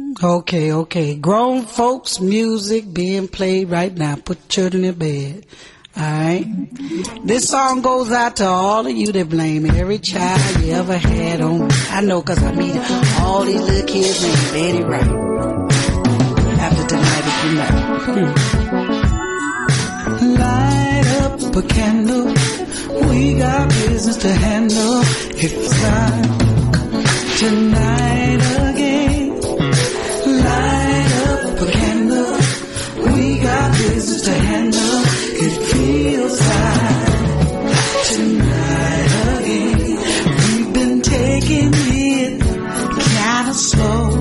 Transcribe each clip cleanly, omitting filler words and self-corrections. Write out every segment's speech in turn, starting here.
Okay, okay. Grown folks music being played right now. Put children in bed. Alright. This song goes out to all of you that blame every child you ever had on. I know, cause I meet all these little kids named Betty Wright. After tonight if you know. Light up a candle. We got business to handle. It's time tonight again. Light up a candle. We got business to handle. It feels like tonight again. We've been taking it kinda slow,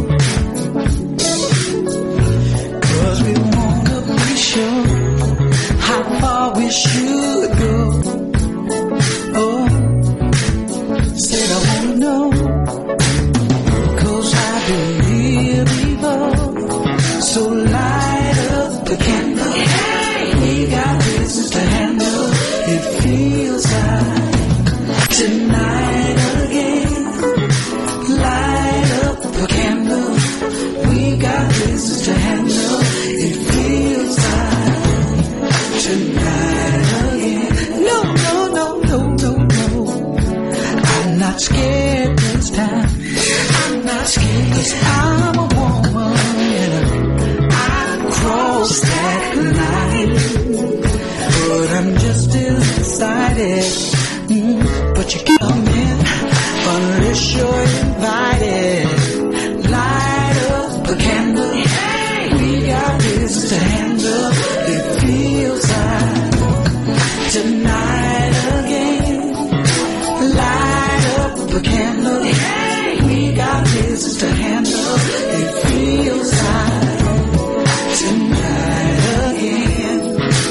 'cause we wanna be sure how far we should go. Oh, said I wanna know, 'cause I've been here before. So light up the candle. We got business to handle. It feels like tonight again. Light up a candle. We got business to handle. It feels like tonight again. No, no, no, no, no, no. I'm not scared this time. I'm not scared 'cause I'm a woman. I crossed that line. But I'm just as excited. But you come in unless you're invited. Light up a candle. We got business to handle. It feels like tonight again. Light up a candle. We got business to handle. It feels like tonight again.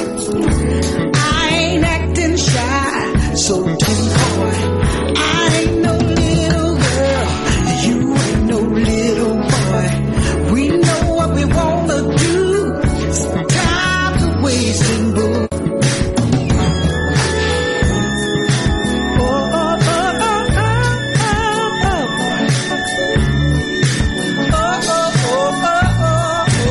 So don't boy, I ain't no little girl, you ain't no little boy. We know what we wanna do, time to waste and boo. Oh, oh, oh, oh, oh, oh, oh. Oh, oh, oh, oh, oh,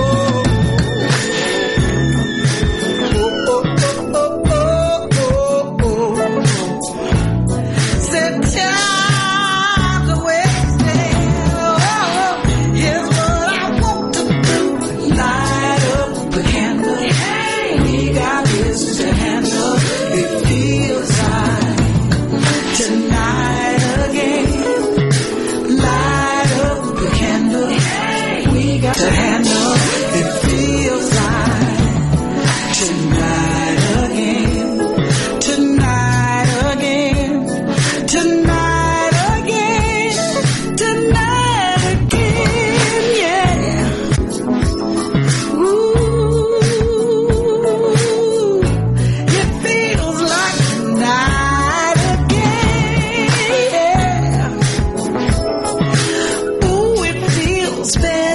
to handle. It feels like tonight again, tonight again, tonight again, tonight again, yeah. Ooh, it feels like tonight again, yeah. Ooh, it feels better.